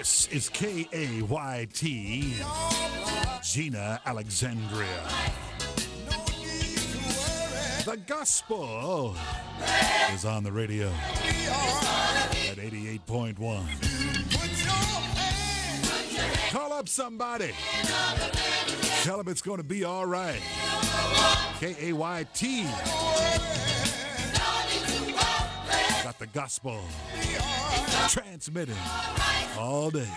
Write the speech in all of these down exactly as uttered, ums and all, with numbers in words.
This is K A Y T, Gina Alexandria. The gospel is on the radio at eighty-eight point one. Call up somebody. Tell them it's going to be all right. K A Y T. Got the gospel transmitting all day.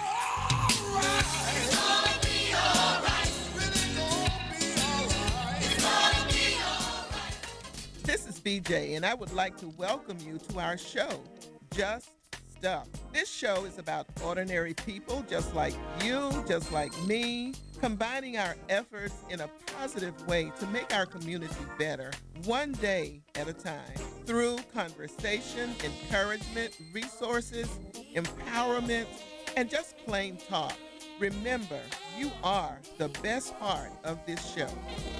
This is B J, and I would like to welcome you to our show, Just Stuff. This show is about ordinary people just like you, just like me, combining our efforts in a positive way to make our community better, one day at a time, through conversation, encouragement, resources, empowerment, and just plain talk. Remember, you are the best part of this show.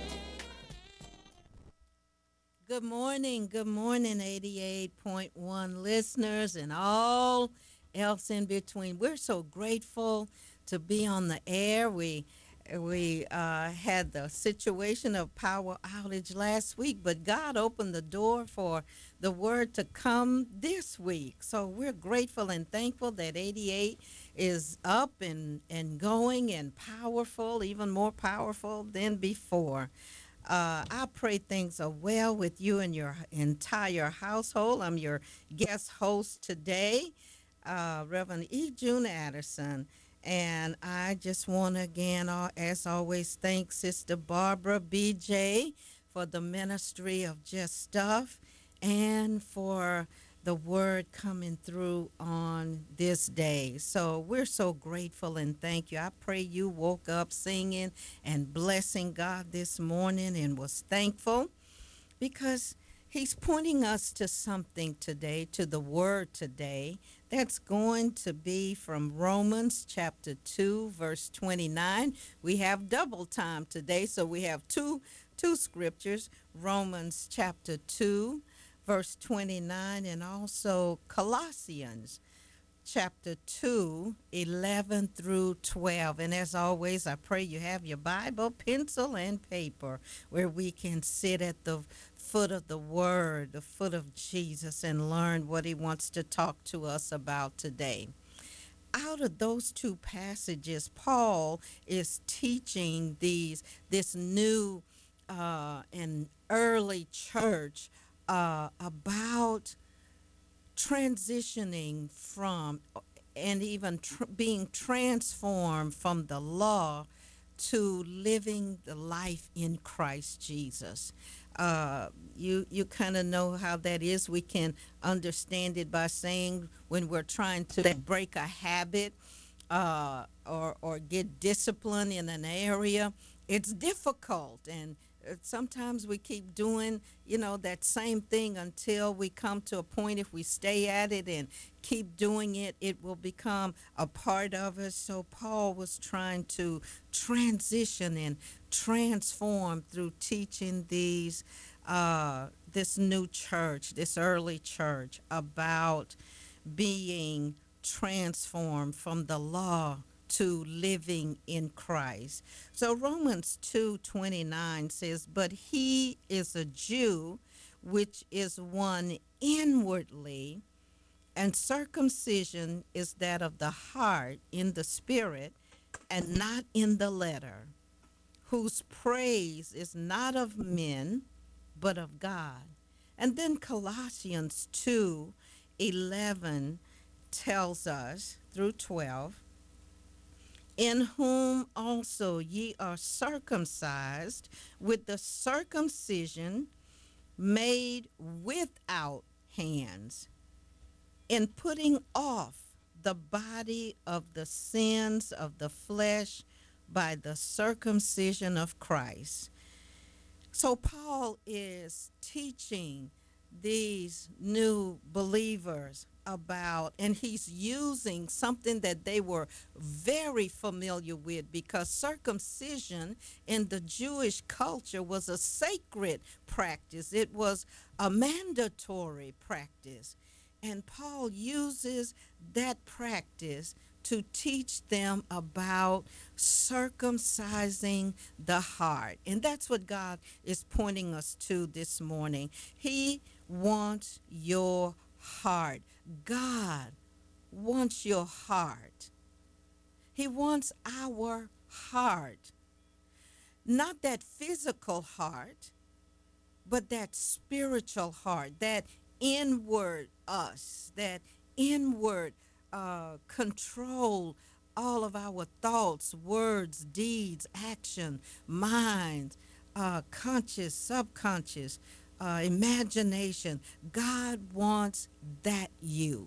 Good morning, good morning, eighty-eight point one listeners and all else in between. We're so grateful to be on the air. We we uh, had the situation of power outage last week, but God opened the door for the word to come this week. So we're grateful and thankful that eighty-eight is up and, and going and powerful, even more powerful than before. Uh, I pray things are well with you and your entire household. I'm your guest host today, uh, Reverend E. June Addison. And I just want to again, uh, as always, thank Sister Barbara B J for the ministry of Just Stuff and for the word coming through on this day. So we're so grateful and thank you. I pray you woke up singing and blessing God this morning and was thankful because he's pointing us to something today, to the word today, that's going to be from Romans chapter two, verse twenty-nine. We have double time today, so we have two two scriptures, Romans chapter two, verse twenty-nine, and also Colossians chapter two, eleven through twelve. And as always, I pray you have your Bible, pencil, and paper where we can sit at the foot of the word, the foot of Jesus, and learn what he wants to talk to us about today. Out of those two passages, Paul is teaching these this new uh, and early church uh, about transitioning from and even tr- being transformed from the law to living the life in Christ Jesus. Uh, you you kind of know how that is. We can understand it by saying when we're trying to break a habit uh, or or get discipline in an area, it's difficult, and uh, sometimes we keep doing you know that same thing until we come to a point. If we stay at it and keep doing it, it will become a part of us. So Paul was trying to transition and transform through teaching these uh, this new church, this early church, about being transformed from the law to living in Christ. So Romans two twenty-nine says, "But he is a Jew, which is one inwardly, and circumcision is that of the heart in the spirit, and not in the letter, whose praise is not of men, but of God." And then Colossians two eleven tells us through twelve, "In whom also ye are circumcised with the circumcision made without hands, in putting off the body of the sins of the flesh by the circumcision of Christ." So Paul is teaching these new believers about, and he's using something that they were very familiar with, because circumcision in the Jewish culture was a sacred practice. It was a mandatory practice. And Paul uses that practice to teach them about circumcising the heart. And that's what God is pointing us to this morning. He wants your heart. God wants your heart. He wants our heart. Not that physical heart, but that spiritual heart, that inward us, that inward uh, control all of our thoughts, words, deeds, action, mind, uh, conscious, subconscious, uh, imagination. God wants that you.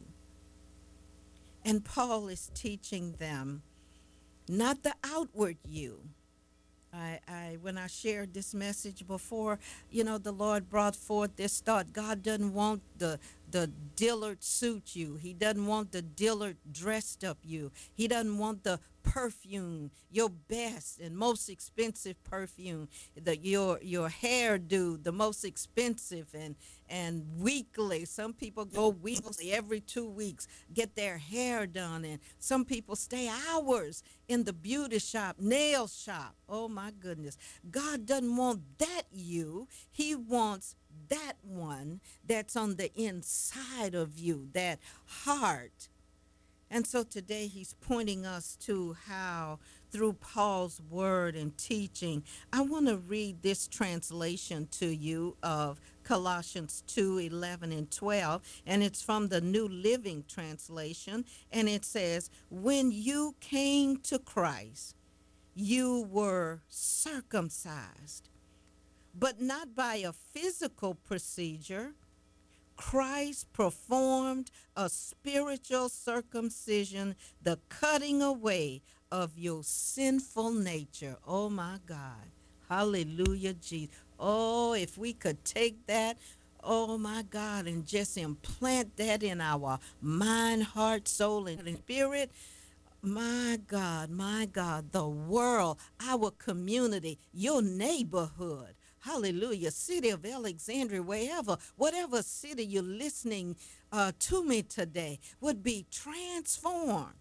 And Paul is teaching them not the outward you. I, I when I shared this message before, you know, the Lord brought forth this thought. God doesn't want the the Dillard suit you. He doesn't want the Dillard dressed up you. He doesn't want the perfume, your best and most expensive perfume, the your your hairdo, the most expensive and and weekly. Some people go weekly, every two weeks, get their hair done, and some people stay hours in the beauty shop, nail shop. Oh my goodness. God doesn't want that you. He wants that one that's on the inside of you, that heart. And so today he's pointing us to how, through Paul's word and teaching, I want to read this translation to you of Colossians two, eleven and twelve, and it's from the New Living Translation, and it says, when you came to Christ, you were circumcised, but not by a physical procedure. Christ performed a spiritual circumcision, the cutting away of your sinful nature. Oh my God. Hallelujah, Jesus. Oh, if we could take that, oh my God, and just implant that in our mind, heart, soul, and spirit. My God, my God, the world, our community, your neighborhood. Hallelujah. City of Alexandria, wherever, whatever city you're listening uh, to me today, would be transformed.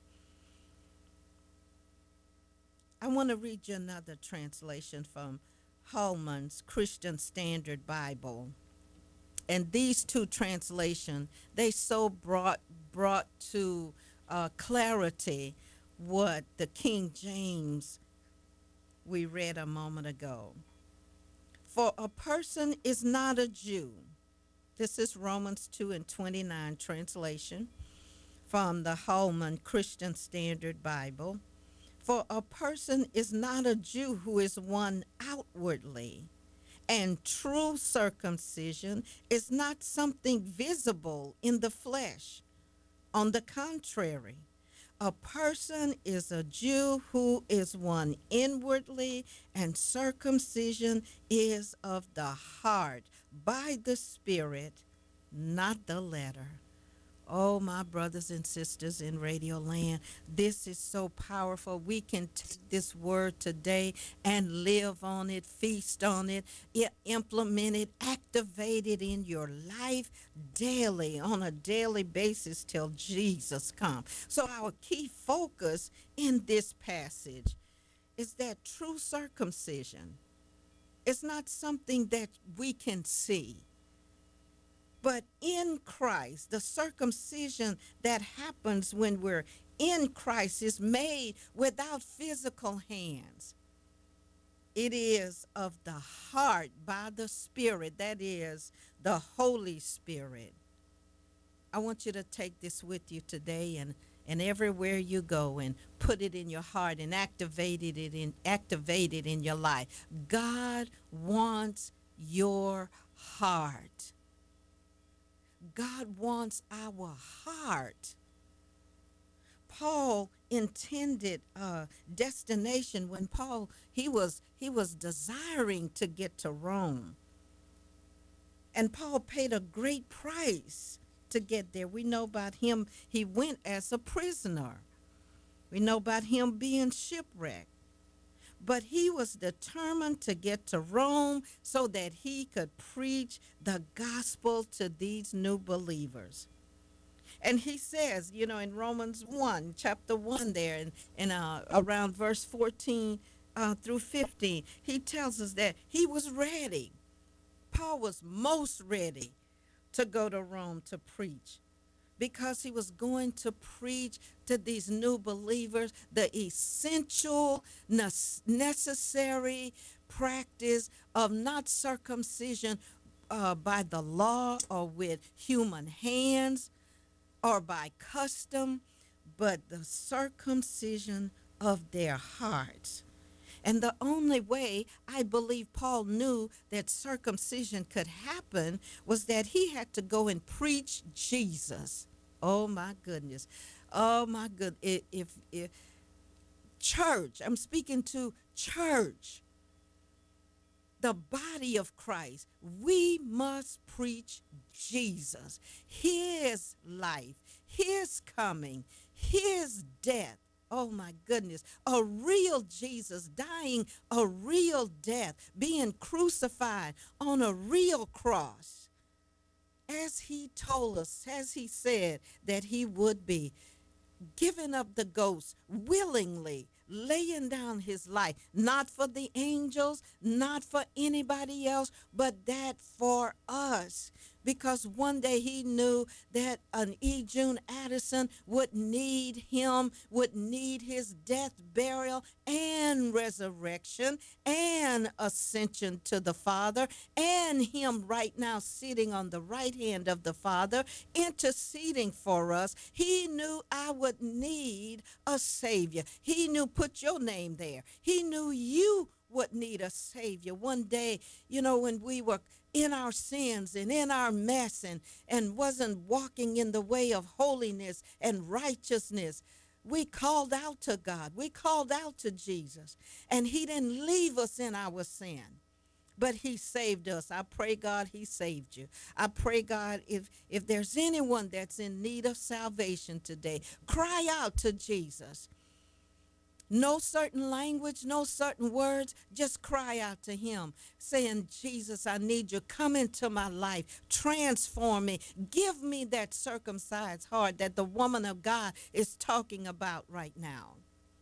I want to read you another translation from Holman's Christian Standard Bible. And these two translations, they so brought brought to uh, clarity what the King James we read a moment ago. For a person is not a Jew. This is Romans two and twenty-nine translation from the Holman Christian Standard Bible. For a person is not a Jew who is one outwardly, and true circumcision is not something visible in the flesh. On the contrary, a person is a Jew who is one inwardly, and circumcision is of the heart by the Spirit, not the letter. Oh, my brothers and sisters in Radio Land, this is so powerful. We can take this word today and live on it, feast on it, implement it, activate it in your life daily, on a daily basis till Jesus comes. So our key focus in this passage is that true circumcision is not something that we can see. But in Christ, the circumcision that happens when we're in Christ is made without physical hands. It is of the heart by the Spirit, that is the Holy Spirit. I want you to take this with you today and, and everywhere you go, and put it in your heart and activate it in, activate it in your life. God wants your heart. God wants our heart. Paul intended a destination when Paul, he was, he was desiring to get to Rome. And Paul paid a great price to get there. We know about him, he went as a prisoner. We know about him being shipwrecked. But he was determined to get to Rome so that he could preach the gospel to these new believers. And he says, you know, in Romans one, chapter one there, and, and uh, around verse fourteen uh, through fifteen, he tells us that he was ready. Paul was most ready to go to Rome to preach, because he was going to preach to these new believers the essential, necessary practice of not circumcision uh, by the law or with human hands or by custom, but the circumcision of their hearts. And the only way I believe Paul knew that circumcision could happen was that he had to go and preach Jesus. Oh my goodness. Oh my good. If, if, if church, I'm speaking to church, the body of Christ, we must preach Jesus, his life, his coming, his death. Oh my goodness, a real Jesus dying a real death, being crucified on a real cross, as he told us, as he said that he would be, giving up the ghost willingly, laying down his life, not for the angels, not for anybody else, but that for us. Because one day he knew that an E. June Addison would need him, would need his death, burial, and resurrection, and ascension to the Father, and him right now sitting on the right hand of the Father, interceding for us. He knew I would need a Savior. He knew, put your name there. He knew you would need a Savior. One day, you know, when we were in our sins and in our mess, and, and wasn't walking in the way of holiness and righteousness, we called out to God. We called out to Jesus, and he didn't leave us in our sin, but he saved us. I pray, God, he saved you. I pray, God, if, if there's anyone that's in need of salvation today, cry out to Jesus. No certain language, no certain words, just cry out to him, saying, Jesus, I need you. Come into my life. Transform me. Give me that circumcised heart that the woman of God is talking about right now.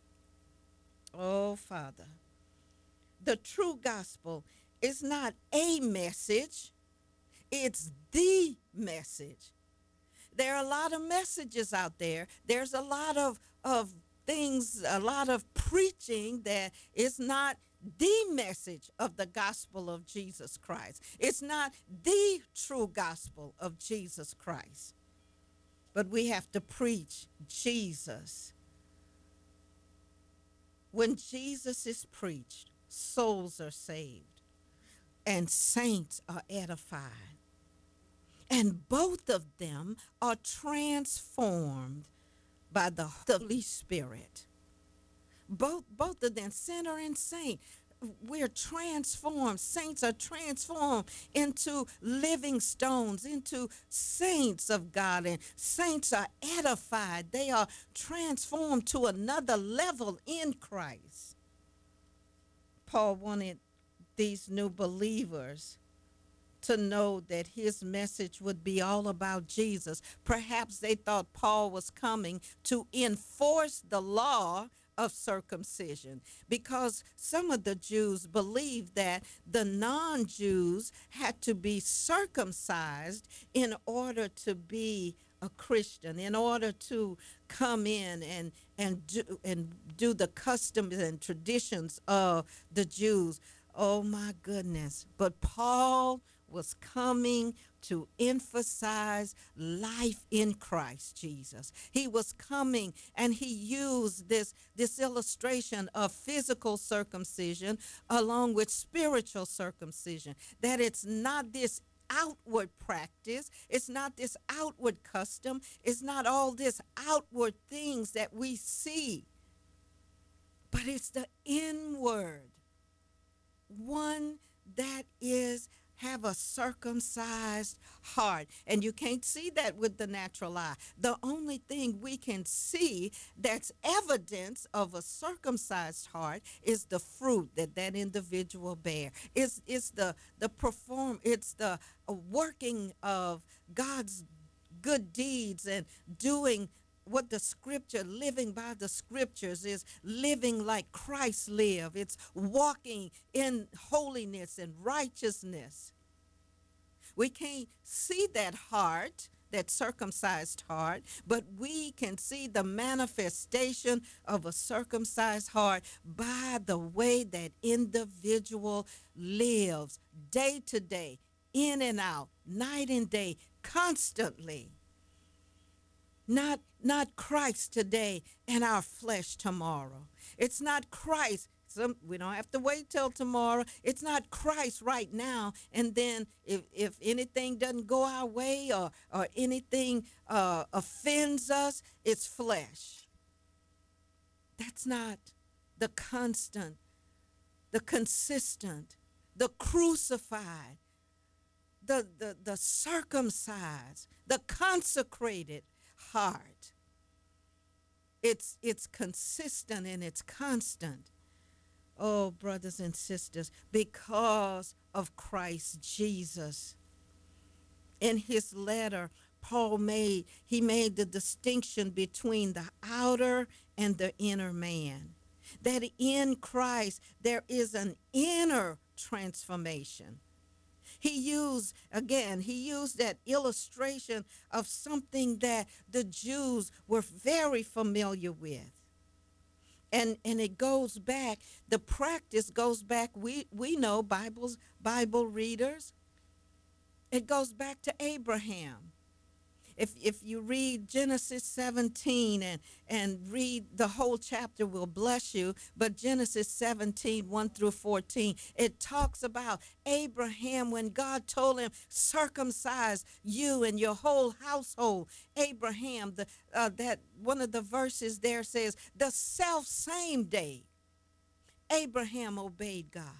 Oh, Father, the true gospel is not a message. It's the message. There are a lot of messages out there. There's a lot of, of things, a lot of preaching that is not the message of the gospel of Jesus Christ. It's not the true gospel of Jesus Christ. But we have to preach Jesus. When Jesus is preached, souls are saved and saints are edified. And both of them are transformed by the Holy Spirit. Both, both of them, sinner and saint, we're transformed. Saints are transformed into living stones, into saints of God, and saints are edified. They are transformed to another level in Christ. Paul wanted these new believers to know that his message would be all about Jesus. Perhaps they thought Paul was coming to enforce the law of circumcision, because some of the Jews believed that the non-Jews had to be circumcised in order to be a Christian, in order to come in and and do, and do the customs and traditions of the Jews. Oh my goodness. But Paul was coming to emphasize life in Christ Jesus. He was coming, and he used this, this illustration of physical circumcision along with spiritual circumcision, that it's not this outward practice, it's not this outward custom, it's not all this outward things that we see, but it's the inward one that is have a circumcised heart. And you can't see that with the natural eye. The only thing we can see that's evidence of a circumcised heart is the fruit that that individual bear. It's, it's the, the perform, it's the working of God's good deeds and doing what the scripture, living by the scriptures, is living like Christ lived. It's walking in holiness and righteousness. We can't see that heart, that circumcised heart, but we can see the manifestation of a circumcised heart by the way that individual lives day to day, in and out, night and day, constantly. Not, not Christ today and our flesh tomorrow. It's not Christ. Some, we don't have to wait till tomorrow. It's not Christ right now. And then if, if anything doesn't go our way, or, or anything uh, offends us, it's flesh. That's not the constant, the consistent, the crucified, the, the, the circumcised, the consecrated heart. It's, it's consistent and it's constant. Oh, brothers and sisters, because of Christ Jesus. In his letter, Paul made, he made the distinction between the outer and the inner man. That in Christ, there is an inner transformation. He used, again, he used that illustration of something that the Jews were very familiar with. And and it goes back, the practice goes back, we, we know, Bibles, Bible readers, it goes back to Abraham. If if you read Genesis seventeen and, and read the whole chapter, will bless you, but Genesis seventeen, one through fourteen, it talks about Abraham when God told him, circumcise you and your whole household. Abraham, the uh, that one of the verses there says, the self same day, Abraham obeyed God.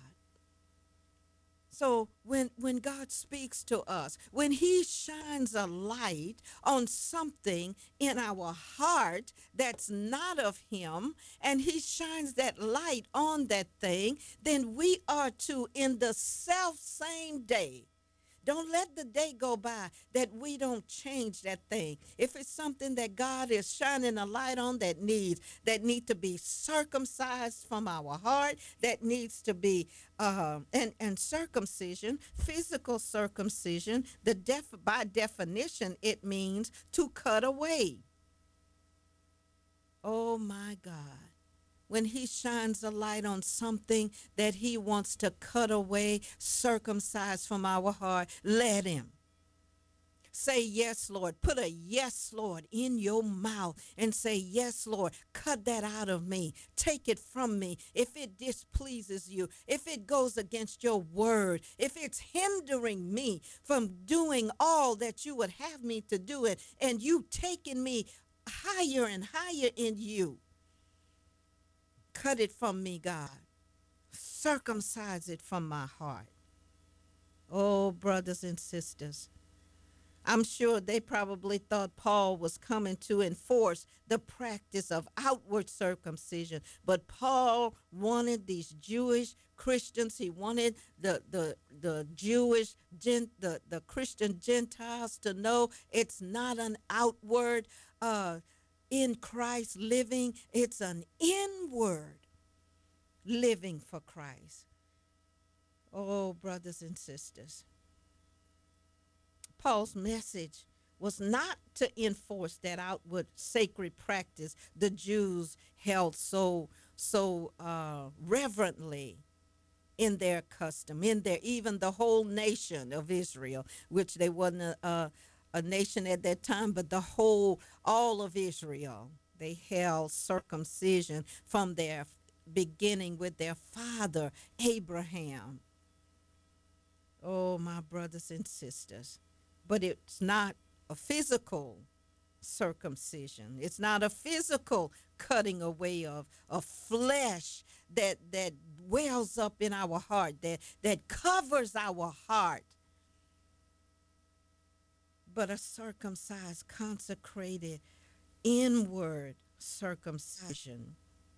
So when, when God speaks to us, when he shines a light on something in our heart that's not of him, and he shines that light on that thing, then we are to, in the self same day, don't let the day go by that we don't change that thing. If it's something that God is shining a light on that needs, that need to be circumcised from our heart, that needs to be, uh, and, and circumcision, physical circumcision, the def, by definition, it means to cut away. Oh my God. When he shines a light on something that he wants to cut away, circumcise from our heart, let him. Say, yes, Lord. Put a yes, Lord, in your mouth and say, yes, Lord, cut that out of me. Take it from me. If it displeases you, if it goes against your word, if it's hindering me from doing all that you would have me to do it, and you taking me higher and higher in you, cut it from me, God. Circumcise it from my heart. Oh, brothers and sisters, I'm sure they probably thought Paul was coming to enforce the practice of outward circumcision. But Paul wanted these Jewish Christians, he wanted the the the Jewish, gent, the, the Christian Gentiles to know it's not an outward uh, in Christ living, it's an inward living for Christ. Oh, brothers and sisters, Paul's message was not to enforce that outward sacred practice the Jews held so so uh, reverently in their custom, in their, even the whole nation of Israel, which they wasn't a, a, a nation at that time, but the whole, all of Israel, they held circumcision from their beginning with their father, Abraham. Oh, my brothers and sisters. But it's not a physical circumcision. It's not a physical cutting away of, of flesh that that wells up in our heart, that, that covers our heart. But a circumcised, consecrated, inward circumcision.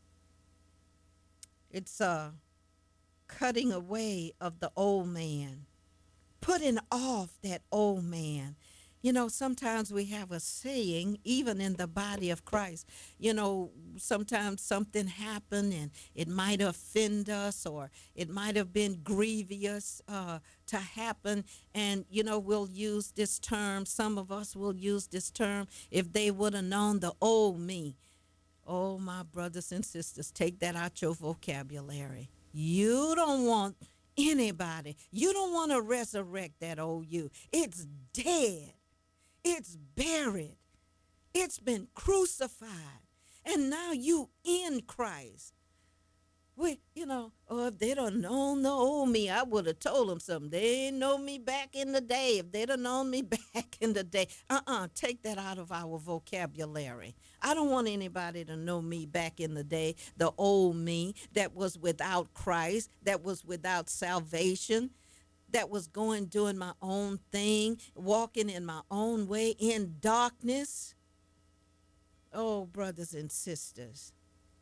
It's a cutting away of the old man, putting off that old man. You know, sometimes we have a saying, even in the body of Christ. You know, sometimes something happened and it might offend us, or it might have been grievous uh, to happen. And, you know, we'll use this term. Some of us will use this term, if they would have known the old me. Oh, my brothers and sisters, take that out your vocabulary. You don't want anybody. You don't want to resurrect that old you. It's dead. It's buried. It's been crucified. And now you in Christ. We, you know, or if they'd have known the old me, I would have told them something. They ain't know me back in the day. If they'd have known me back in the day. Uh-uh, take that out of our vocabulary. I don't want anybody to know me back in the day, the old me that was without Christ, that was without salvation, that was going doing my own thing, walking in my own way in darkness. Oh, brothers and sisters,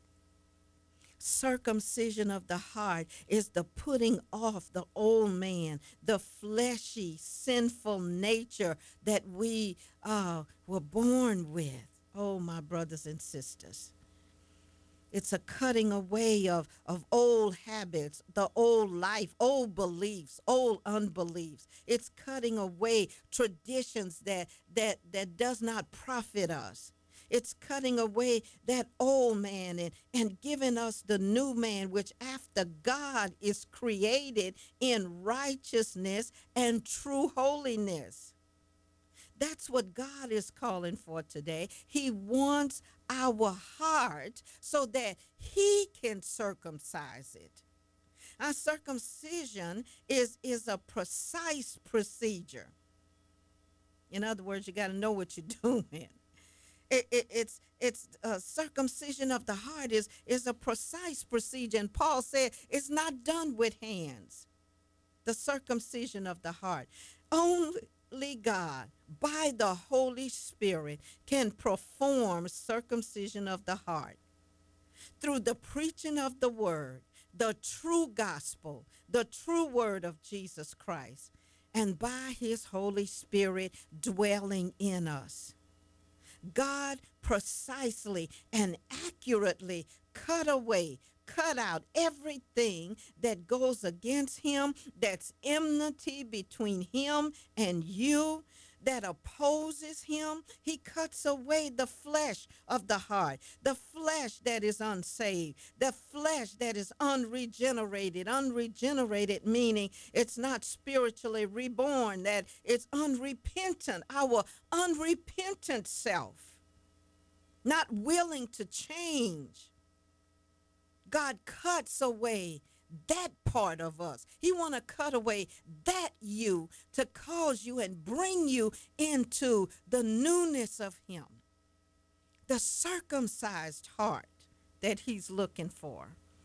circumcision of the heart is the putting off the old man, the fleshy, sinful nature that we uh, were born with. Oh, my brothers and sisters. It's a cutting away of, of old habits, the old life, old beliefs, old unbeliefs. It's cutting away traditions that that that does not profit us. It's cutting away that old man and, and giving us the new man, which after God is created in righteousness and true holiness. That's what God is calling for today. He wants our heart so that he can circumcise it. Our circumcision is, is a precise procedure. In other words, you got to know what you're doing. It, it, it's it's uh, circumcision of the heart is, is a precise procedure. And Paul said it's not done with hands. The circumcision of the heart. Only God, by the Holy Spirit, can perform circumcision of the heart through the preaching of the word, the true gospel, the true word of Jesus Christ, and by his Holy Spirit dwelling in us. God precisely and accurately cut away, cut out everything that goes against him, that's enmity between him and you, that opposes him. He cuts away the flesh of the heart, the flesh that is unsaved, the flesh that is unregenerated. Unregenerated meaning it's not spiritually reborn, that it's unrepentant, our unrepentant self, not willing to change. God cuts away that part of us. He want to cut away that you to cause you and bring you into the newness of him, the circumcised heart that he's looking for.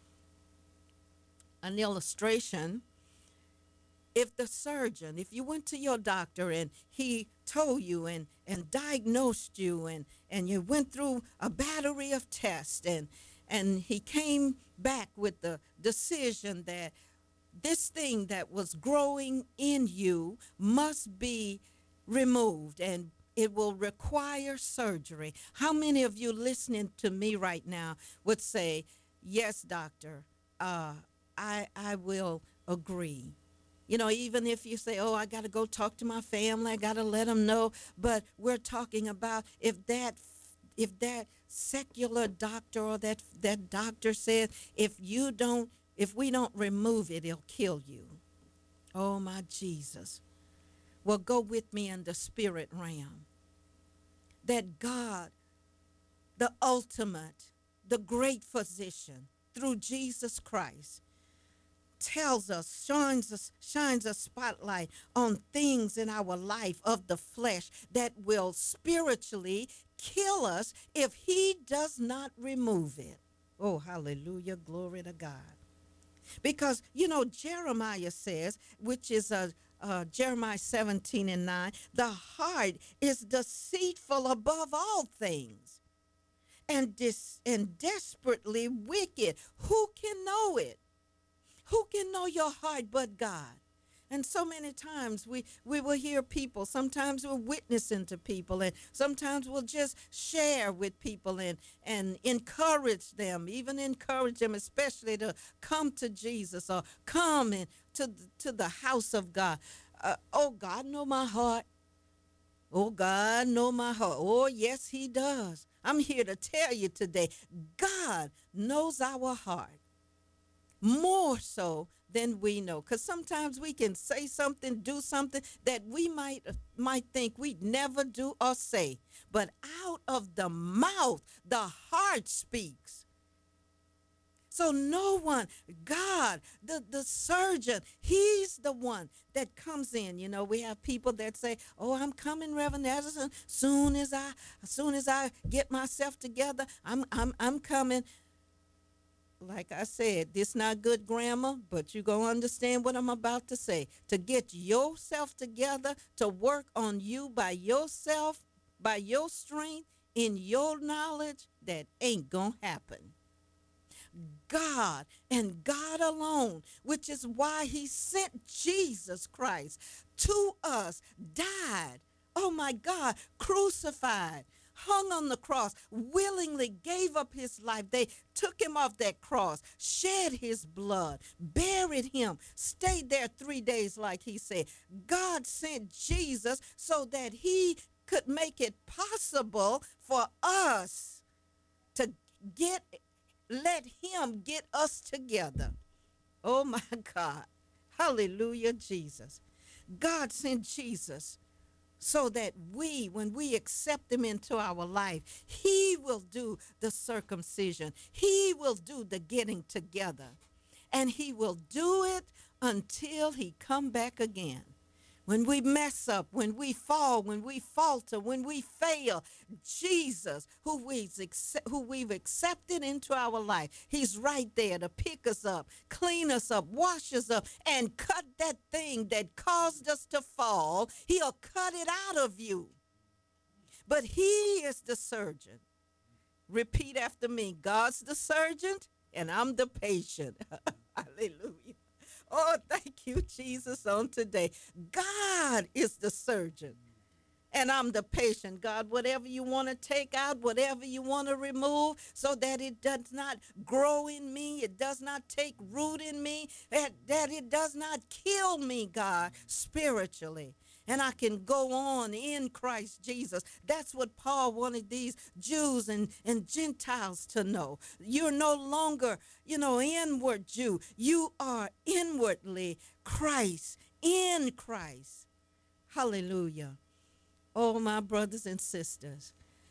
An illustration: if the surgeon, if you went to your doctor and he told you and, and diagnosed you and, and you went through a battery of tests and And he came back with the decision that this thing that was growing in you must be removed and it will require surgery. How many of you listening to me right now would say, yes, doctor, uh, I, I will agree? You know, even if you say, oh, I got to go talk to my family, I got to let them know. But we're talking about if that if that secular doctor or that that doctor says, if you don't, if we don't remove it, it'll kill you. Oh, my Jesus. Well, go with me in the spirit realm. That God, the ultimate, the great physician, through Jesus Christ, tells us, shines us, shines a spotlight on things in our life of the flesh that will spiritually kill us if he does not remove it. Oh, hallelujah, glory to God. Because, you know, Jeremiah says, which is a uh, Jeremiah seventeen and nine, the heart is deceitful above all things and dis- and desperately wicked. Who can know it? Who can know your heart but God? And so many times we, we will hear people. Sometimes we're witnessing to people, and sometimes we'll just share with people and, and encourage them, even encourage them, especially to come to Jesus or come in to, to the house of God. Uh, oh, God know my heart. Oh, God know my heart. Oh, yes, he does. I'm here to tell you today, God knows our heart more so than we know, because sometimes we can say something, do something that we might might think we'd never do or say, but out of the mouth the heart speaks. So no one, God, the, the surgeon, he's the one that comes in. You know, we have people that say, oh, I'm coming, Reverend Anderson. Soon as I, as soon as I get myself together, I'm I'm I'm coming. Like I said, this not good grammar, but you're going to understand what I'm about to say. To get yourself together, to work on you by yourself, by your strength, in your knowledge, that ain't going to happen. God and God alone, which is why he sent Jesus Christ to us, died, oh my God, crucified, hung on the cross, willingly gave up his life. They took him off that cross, shed his blood, buried him, stayed there three days like he said. God sent Jesus so that he could make it possible for us to get let him get us together. Oh my God. Hallelujah, Jesus. God sent Jesus so that we, when we accept him into our life, he will do the circumcision. He will do the getting together. And he will do it until he come back again. When we mess up, when we fall, when we falter, when we fail, Jesus, who we've, who we've accepted into our life, he's right there to pick us up, clean us up, wash us up, and cut that thing that caused us to fall. He'll cut it out of you. But he is the surgeon. Repeat after me. God's the surgeon, and I'm the patient. Hallelujah. Oh, thank you, Jesus, on today. God is the surgeon, and I'm the patient. God, whatever you want to take out, whatever you want to remove, so that it does not grow in me, it does not take root in me, that, that it does not kill me, God, spiritually. And I can go on in Christ Jesus. That's what Paul wanted these Jews and, and Gentiles to know. You're no longer, you know, inward Jew. You are inwardly Christ, in Christ. Hallelujah. Oh, my brothers and sisters,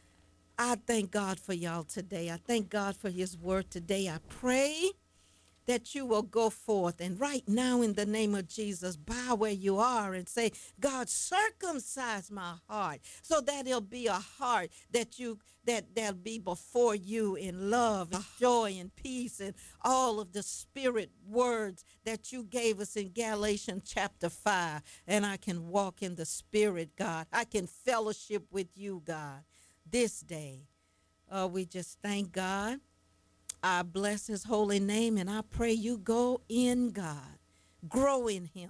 I thank God for y'all today. I thank God for his word today. I pray that you will go forth and right now in the name of Jesus, bow where you are and say, God, circumcise my heart so that it'll be a heart that you that that'll be before you in love and joy and peace and all of the spirit words that you gave us in Galatians chapter five. And I can walk in the spirit, God. I can fellowship with you, God, this day. Uh, we just thank God. I bless his holy name, and I pray you go in God, grow in him,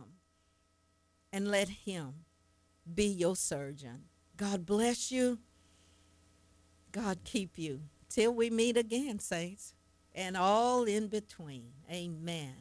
and let him be your surgeon. God bless you. God keep you. Till we meet again, saints, and all in between. Amen.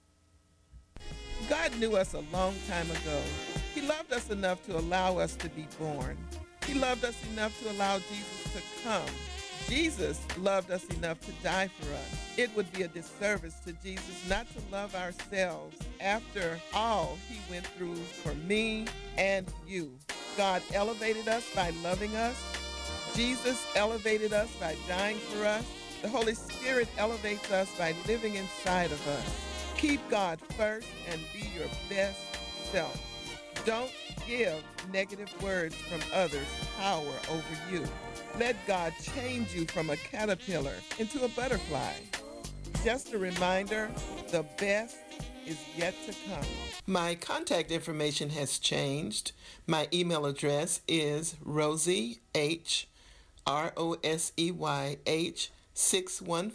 God knew us a long time ago. He loved us enough to allow us to be born. He loved us enough to allow Jesus to come. Jesus loved us enough to die for us. It would be a disservice to Jesus not to love ourselves after all he went through for me and you. God elevated us by loving us. Jesus elevated us by dying for us. The Holy Spirit elevates us by living inside of us. Keep God first and be your best self. Don't give negative words from others power over you. Let God change you from a caterpillar into a butterfly. Just a reminder, the best is yet to come. My contact information has changed. My email address is Rosie H, R O S E Y H, six one